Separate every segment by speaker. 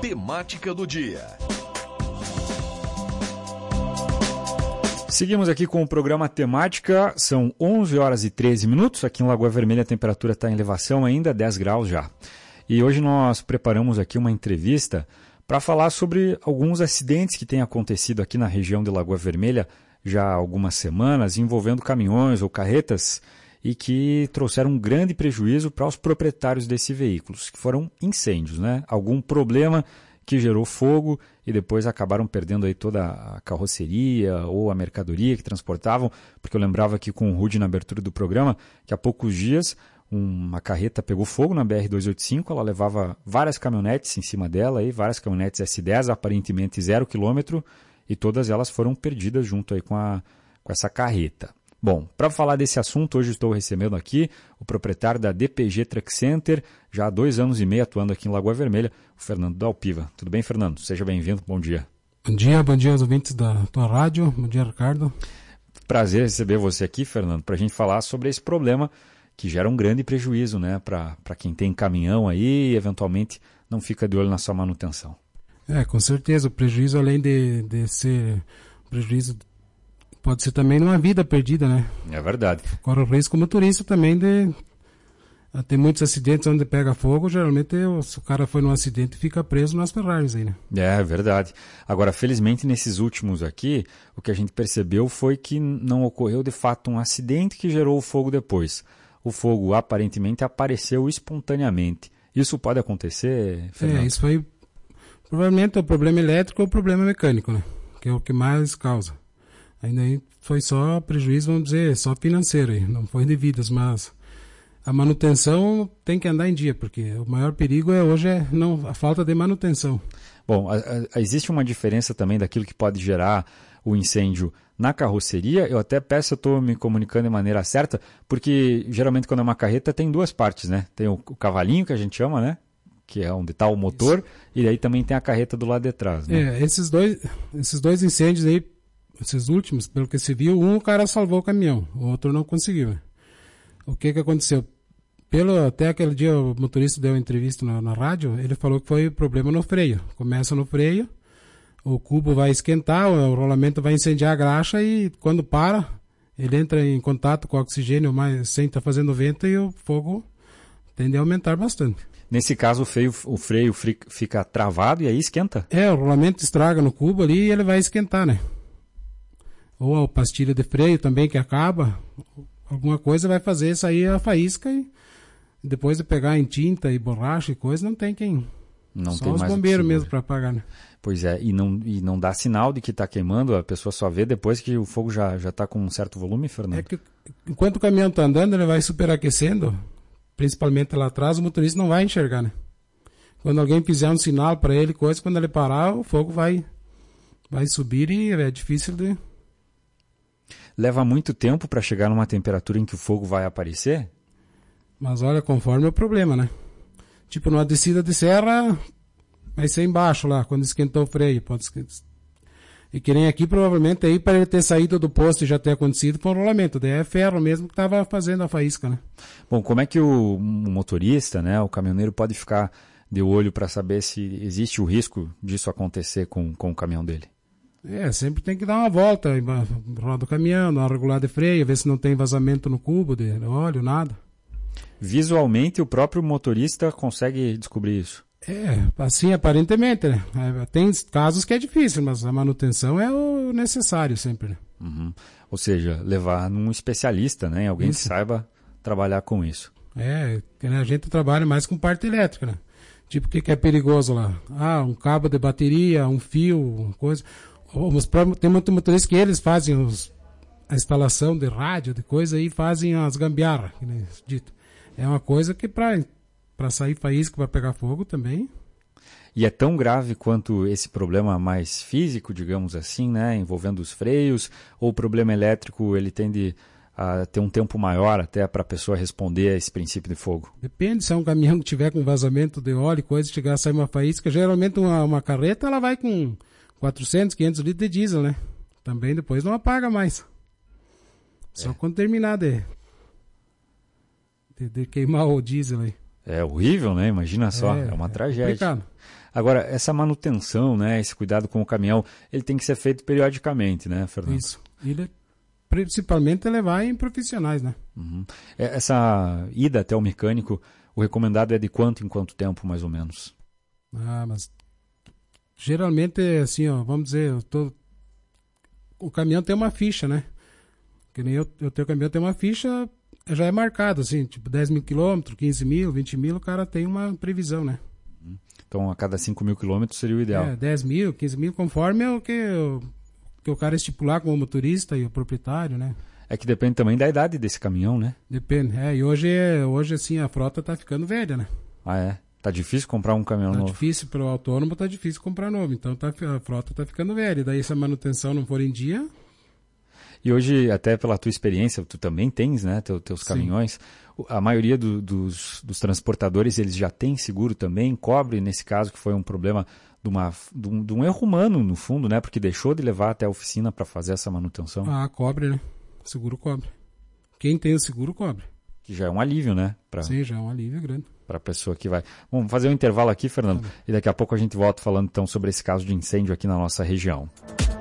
Speaker 1: temática do dia.
Speaker 2: Seguimos aqui com o programa Temática, são 11 horas e 13 minutos, aqui em Lagoa Vermelha a temperatura está em elevação ainda, 10 graus já. E hoje nós preparamos aqui uma entrevista para falar sobre alguns acidentes que têm acontecido aqui na região de Lagoa Vermelha já há algumas semanas, envolvendo caminhões ou carretas e que trouxeram um grande prejuízo para os proprietários desses veículos, que foram incêndios, né? Algum problema que gerou fogo e depois acabaram perdendo aí toda a carroceria ou a mercadoria que transportavam, porque eu lembrava aqui com o Rudy na abertura do programa que há poucos dias uma carreta pegou fogo na BR-285, ela levava várias caminhonetes em cima dela, aí, várias caminhonetes S10, aparentemente 0 km, e todas elas foram perdidas junto aí com essa carreta. Bom, para falar desse assunto, hoje estou recebendo aqui o proprietário da DPG Truck Center, já há 2 anos e meio atuando aqui em Lagoa Vermelha, o Fernando Dalpiva. Tudo bem, Fernando? Seja bem-vindo, bom dia.
Speaker 3: Bom dia aos ouvintes da tua rádio, bom dia, Ricardo.
Speaker 2: Prazer receber você aqui, Fernando, para a gente falar sobre esse problema que gera um grande prejuízo, né, para quem tem caminhão aí e eventualmente não fica de olho na sua manutenção.
Speaker 3: Com certeza, o prejuízo além de ser prejuízo pode ser também numa vida perdida, né?
Speaker 2: É verdade.
Speaker 3: Corre o risco motorista também de... Tem muitos acidentes onde pega fogo, geralmente o cara foi num acidente e fica preso nas Ferraris aí, né?
Speaker 2: É verdade. Agora, felizmente, nesses últimos aqui, o que a gente percebeu foi que não ocorreu de fato um acidente que gerou o fogo depois. O fogo aparentemente apareceu espontaneamente. Isso pode acontecer, Fernando?
Speaker 3: Isso foi provavelmente o problema elétrico ou o problema mecânico, né? Que é o que mais causa. Ainda aí foi só prejuízo, vamos dizer, só financeiro aí, não foi de vidas, mas a manutenção tem que andar em dia, porque o maior perigo hoje é a falta de manutenção.
Speaker 2: Bom, existe uma diferença também daquilo que pode gerar o incêndio na carroceria. Eu até peço, eu estou me comunicando de maneira certa, porque geralmente quando é uma carreta tem 2 partes, né? Tem o cavalinho que a gente chama, né? Que é onde está o motor, e daí também tem a carreta do lado de trás, né?
Speaker 3: Esses dois incêndios aí, esses últimos, pelo que se viu, o cara salvou o caminhão, o outro não conseguiu. O que aconteceu? Até aquele dia o motorista deu uma entrevista na rádio, ele falou que foi problema no freio. Começa no freio, o cubo vai esquentar, o rolamento vai incendiar a graxa e quando para, ele entra em contato com o oxigênio sem estar fazendo vento e o fogo tende a aumentar bastante.
Speaker 2: Nesse caso o freio fica travado e aí esquenta?
Speaker 3: O rolamento estraga no cubo ali e ele vai esquentar, né? Ou a pastilha de freio também que acaba, alguma coisa vai fazer sair a faísca e depois de pegar em tinta e borracha e coisa, não tem quem.
Speaker 2: Não
Speaker 3: só
Speaker 2: tem
Speaker 3: os
Speaker 2: mais
Speaker 3: bombeiros mesmo para apagar, né?
Speaker 2: Pois é, e não dá sinal de que está queimando, a pessoa só vê depois que o fogo já está com um certo volume, Fernando?
Speaker 3: Que enquanto o caminhão está andando, ele vai superaquecendo, principalmente lá atrás, o motorista não vai enxergar, né? Quando alguém fizer um sinal para ele, quando ele parar, o fogo vai subir e é difícil de...
Speaker 2: Leva muito tempo para chegar numa temperatura em que o fogo vai aparecer?
Speaker 3: Mas olha, conforme o problema, né? Tipo, numa descida de serra, vai ser embaixo lá, quando esquentou o freio. E que nem aqui, provavelmente, aí para ele ter saído do posto e já ter acontecido, foi um rolamento. Daí é ferro mesmo que estava fazendo a faísca, né?
Speaker 2: Bom, como é que o motorista, né, o caminhoneiro pode ficar de olho para saber se existe o risco disso acontecer com o caminhão dele?
Speaker 3: Sempre tem que dar uma volta, roda o caminhão, dar uma regulada de freio, ver se não tem vazamento no cubo de óleo, nada.
Speaker 2: Visualmente, o próprio motorista consegue descobrir isso?
Speaker 3: Assim, aparentemente, né? Tem casos que é difícil, mas a manutenção é o necessário sempre, né?
Speaker 2: Uhum. Ou seja, levar num especialista, né? Alguém que saiba trabalhar com isso.
Speaker 3: A gente trabalha mais com parte elétrica, né? Tipo, o que é perigoso lá? Um cabo de bateria, um fio, uma coisa... Tem muitos motoristas que eles fazem a instalação de rádio, de coisa, e fazem as gambiarras, que nem dito. É uma coisa que para sair faísca, para pegar fogo também.
Speaker 2: E é tão grave quanto esse problema mais físico, digamos assim, né, envolvendo os freios, ou o problema elétrico, ele tende a ter um tempo maior até para a pessoa responder a esse princípio de fogo?
Speaker 3: Depende, se é um caminhão que tiver com vazamento de óleo e coisa, chegar a sair uma faísca, geralmente uma carreta ela vai com 400, 500 litros de diesel, né? Também depois não apaga mais. Só quando terminar de queimar o diesel aí.
Speaker 2: É horrível, né? Imagina só, é uma tragédia.
Speaker 3: Complicado.
Speaker 2: Agora, essa manutenção, né, esse cuidado com o caminhão, ele tem que ser feito periodicamente, né, Fernando?
Speaker 3: Isso. Ele, principalmente levar em profissionais, né?
Speaker 2: Uhum. Essa ida até o mecânico, o recomendado é de quanto em quanto tempo, mais ou menos?
Speaker 3: Mas geralmente, assim, ó, vamos dizer, o caminhão tem uma ficha, né? Que nem eu tenho caminhão, tem uma ficha, já é marcado, assim, tipo 10 mil quilômetros, 15 mil, 20 mil, o cara tem uma previsão, né?
Speaker 2: Então, a cada 5 mil quilômetros seria o ideal.
Speaker 3: 10 mil, 15 mil, conforme o que o cara estipular como motorista e o proprietário, né?
Speaker 2: É que depende também da idade desse caminhão, né?
Speaker 3: Depende. E hoje assim, a frota tá ficando velha, né?
Speaker 2: Ah, é? Tá difícil comprar um caminhão novo?
Speaker 3: Tá difícil, pro autônomo tá difícil comprar novo. Então a frota tá ficando velha. E daí se a manutenção não for em dia...
Speaker 2: E hoje, até pela tua experiência, tu também tens, né, teus caminhões. A maioria dos transportadores, eles já têm seguro também, cobre, nesse caso, que foi um problema de um erro humano, no fundo, né, porque deixou de levar até a oficina para fazer essa manutenção.
Speaker 3: Cobre, né? Seguro cobre. Quem tem o seguro cobre.
Speaker 2: Que já é um alívio, né?
Speaker 3: Sim, já é um alívio grande.
Speaker 2: Para a pessoa que vai. Bom, vamos fazer um intervalo aqui, Fernando, e daqui a pouco a gente volta falando então sobre esse caso de incêndio aqui na nossa região.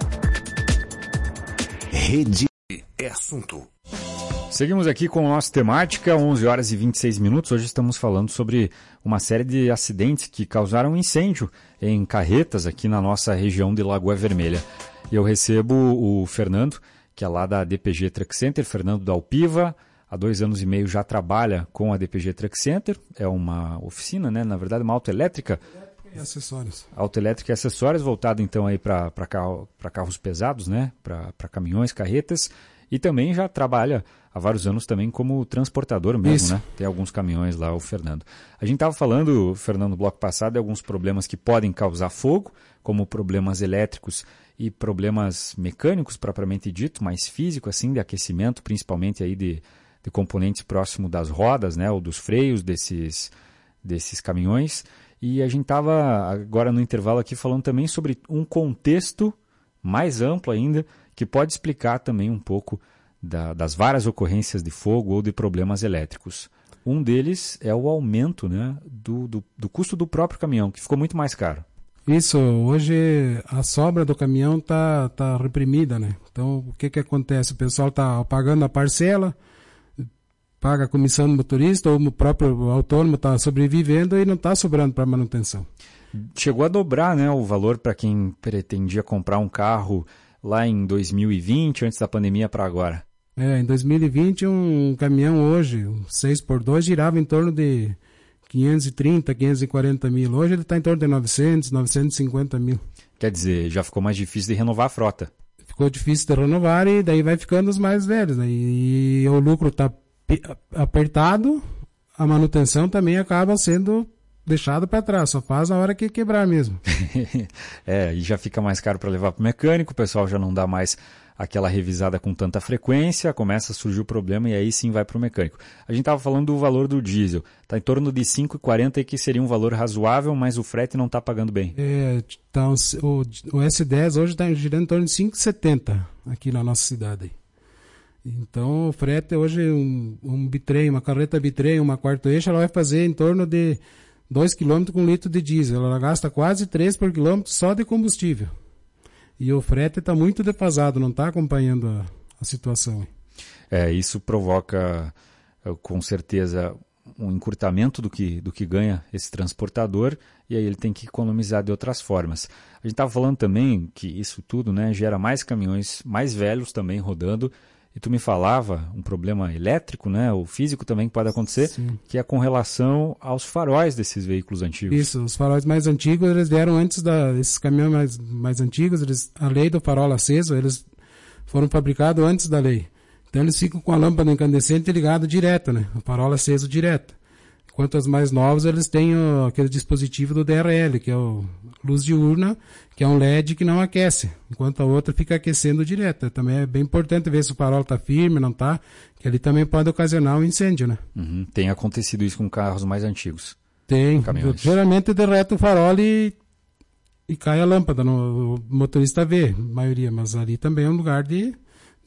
Speaker 1: Rede é assunto.
Speaker 2: Seguimos aqui com a nossa temática, 11 horas e 26 minutos. Hoje estamos falando sobre uma série de acidentes que causaram incêndio em carretas aqui na nossa região de Lagoa Vermelha. E eu recebo o Fernando, que é lá da DPG Truck Center, Fernando da Alpiva. Há 2 anos e meio já trabalha com a DPG Truck Center. É uma oficina, né? Na verdade, uma autoelétrica.
Speaker 3: E acessórios.
Speaker 2: Autoelétrica e acessórios, voltado então aí para carros pesados, né? Para caminhões, carretas. E também já trabalha há vários anos também como transportador mesmo,
Speaker 3: Isso.
Speaker 2: né? Tem alguns caminhões lá, o Fernando. A gente estava falando, Fernando, no bloco passado, de alguns problemas que podem causar fogo, como problemas elétricos e problemas mecânicos, propriamente dito, mais físico, assim, de aquecimento, principalmente aí de componentes próximo das rodas, né? Ou dos freios desses caminhões. E a gente estava agora no intervalo aqui falando também sobre um contexto mais amplo ainda, que pode explicar também um pouco das várias ocorrências de fogo ou de problemas elétricos. Um deles é o aumento, né, do custo do próprio caminhão, que ficou muito mais caro.
Speaker 3: Isso, hoje a sobra do caminhão tá reprimida, né? Então o que acontece? O pessoal tá pagando a parcela, paga a comissão do motorista, ou o próprio autônomo está sobrevivendo e não está sobrando para manutenção.
Speaker 2: Chegou a dobrar, né, o valor para quem pretendia comprar um carro lá em 2020, antes da pandemia, para agora.
Speaker 3: Em 2020 um caminhão hoje, um 6x2, girava em torno de 530, 540 mil. Hoje ele está em torno de 900, 950 mil.
Speaker 2: Quer dizer, já ficou mais difícil de renovar a frota.
Speaker 3: Ficou difícil de renovar e daí vai ficando os mais velhos, né? E o lucro está apertado, a manutenção também acaba sendo deixada para trás, só faz na hora que quebrar mesmo.
Speaker 2: E já fica mais caro para levar para o mecânico, o pessoal já não dá mais aquela revisada com tanta frequência, começa a surgir o problema e aí sim vai para o mecânico. A gente estava falando do valor do diesel, está em torno de R$ 5,40, que seria um valor razoável, mas o frete não está pagando bem.
Speaker 3: Então, o S10 hoje está girando em torno de 5,70 aqui na nossa cidade. Aí. Então, o frete hoje, um bitrem, uma carreta bitrem, uma quarto eixo, ela vai fazer em torno de 2 km com 1 litro de diesel. Ela gasta quase 3 por quilômetro só de combustível. E o frete está muito defasado, não está acompanhando a situação.
Speaker 2: Isso provoca, com certeza, um encurtamento do que ganha esse transportador, e aí ele tem que economizar de outras formas. A gente estava falando também que isso tudo, né, gera mais caminhões mais velhos também rodando. E tu me falava um problema elétrico, né, ou físico também que pode acontecer, Sim. que é com relação aos faróis desses veículos antigos.
Speaker 3: Isso, os faróis mais antigos, eles vieram antes esses caminhões mais antigos, a lei do farol aceso, eles foram fabricados antes da lei. Então eles ficam com a lâmpada incandescente ligada direto, né, o farol aceso direto. Enquanto as mais novas, eles têm aquele dispositivo do DRL, que é o luz diurna, que é um LED que não aquece, enquanto a outra fica aquecendo direto. Também é bem importante ver se o farol está firme, não está, que ali também pode ocasionar um incêndio, né?
Speaker 2: Uhum. Tem acontecido isso com carros mais antigos?
Speaker 3: Tem. Geralmente derrete o farol e cai a lâmpada, o motorista vê, a maioria, mas ali também é um lugar de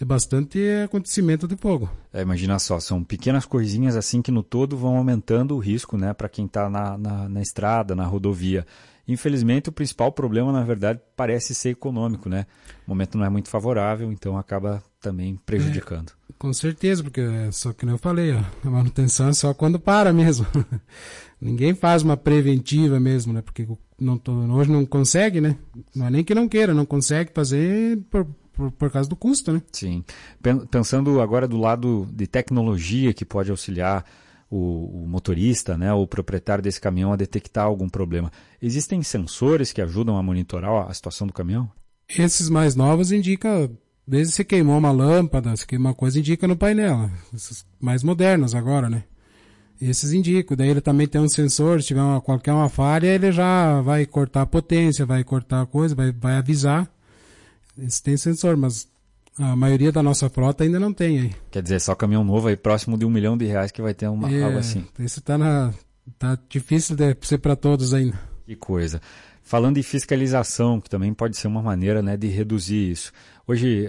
Speaker 3: bastante acontecimento de fogo.
Speaker 2: Imagina só, são pequenas coisinhas assim que no todo vão aumentando o risco, né, para quem está na estrada, na rodovia. Infelizmente, o principal problema, na verdade, parece ser econômico, né? O momento não é muito favorável, então acaba também prejudicando.
Speaker 3: Com certeza, porque só que eu falei, ó, a manutenção é só quando para mesmo. Ninguém faz uma preventiva mesmo, né? Porque hoje não consegue, né? Não é nem que não queira, não consegue fazer por causa do custo, né?
Speaker 2: Sim. Pensando agora do lado de tecnologia que pode auxiliar o motorista, né, o proprietário desse caminhão a detectar algum problema. Existem sensores que ajudam a monitorar a situação do caminhão?
Speaker 3: Esses mais novos indicam, desde se queimou uma lâmpada, se queimou uma coisa, indica no painel. Esses mais modernos agora, né? Esses indicam. Daí ele também tem um sensor, se tiver qualquer uma falha, ele já vai cortar a potência, vai cortar a coisa, vai avisar. Esse tem sensor, mas a maioria da nossa frota ainda não tem aí.
Speaker 2: Quer dizer, só caminhão novo aí próximo de R$1 milhão que vai ter algo assim.
Speaker 3: Isso tá difícil de ser para todos ainda.
Speaker 2: Que coisa. Falando em fiscalização, que também pode ser uma maneira, né, de reduzir isso. Hoje,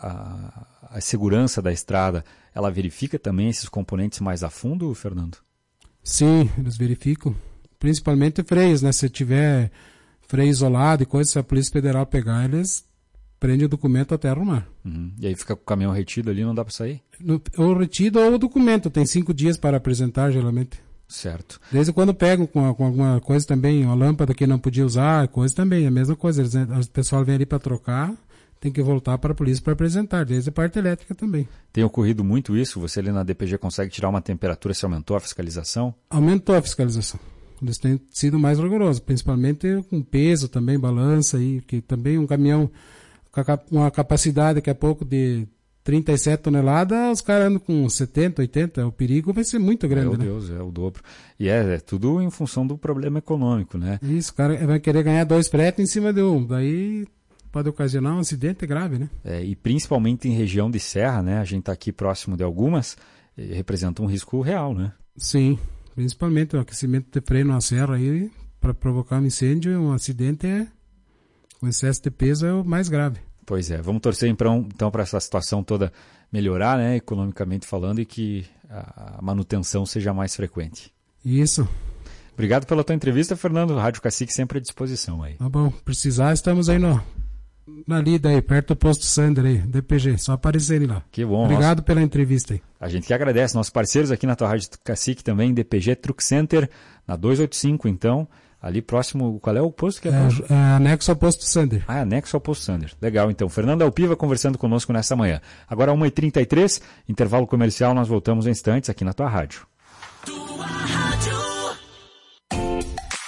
Speaker 2: a segurança da estrada, ela verifica também esses componentes mais a fundo, Fernando?
Speaker 3: Sim, eles verificam. Principalmente freios, né? Se tiver freio isolado e coisa, se a Polícia Federal pegar, eles prende o documento até arrumar.
Speaker 2: Uhum. E aí fica com o caminhão retido ali, não dá para sair?
Speaker 3: Ou retido ou o documento. Tem 5 dias para apresentar, geralmente.
Speaker 2: Certo.
Speaker 3: Desde quando pegam com alguma coisa também, uma lâmpada que não podia usar, coisa também, a mesma coisa. O pessoal vem ali para trocar, tem que voltar para a polícia para apresentar, desde a parte elétrica também.
Speaker 2: Tem ocorrido muito isso? Você ali na DPG consegue tirar uma temperatura se aumentou a fiscalização?
Speaker 3: Aumentou a fiscalização. Eles têm sido mais rigorosos, principalmente com peso também, balança aí, que também um caminhão com uma capacidade daqui a pouco de 37 toneladas, os caras andam com 70, 80, o perigo vai ser muito grande.
Speaker 2: Meu Deus, é o dobro. E é tudo em função do problema econômico, né?
Speaker 3: Isso, o cara vai querer ganhar 2 fretes em cima de um, daí pode ocasionar um acidente grave, né?
Speaker 2: E principalmente em região de serra, né? A gente está aqui próximo de algumas, representa um risco real, né?
Speaker 3: Sim, principalmente o aquecimento de freio na serra aí, para provocar um incêndio, um acidente com excesso de peso é o mais grave.
Speaker 2: Pois é, vamos torcer então para essa situação toda melhorar, né, economicamente falando, e que a manutenção seja mais frequente.
Speaker 3: Isso.
Speaker 2: Obrigado pela tua entrevista, Fernando. Rádio Cacique sempre à disposição aí.
Speaker 3: Tá bom, precisar, estamos aí na lida aí, perto do posto Sander aí, DPG, só aparecerem lá.
Speaker 2: Que bom.
Speaker 3: Obrigado pela entrevista aí.
Speaker 2: A gente que agradece, nossos parceiros aqui na tua Rádio Cacique também, DPG Truck Center, na 285 então, ali próximo, qual é o posto que é próximo?
Speaker 3: É anexo ao posto Sander.
Speaker 2: Ah, anexo ao posto Sander. Legal, então. Fernando Alpiva conversando conosco nessa manhã. Agora 1h33, intervalo comercial, nós voltamos em instantes aqui na tua rádio.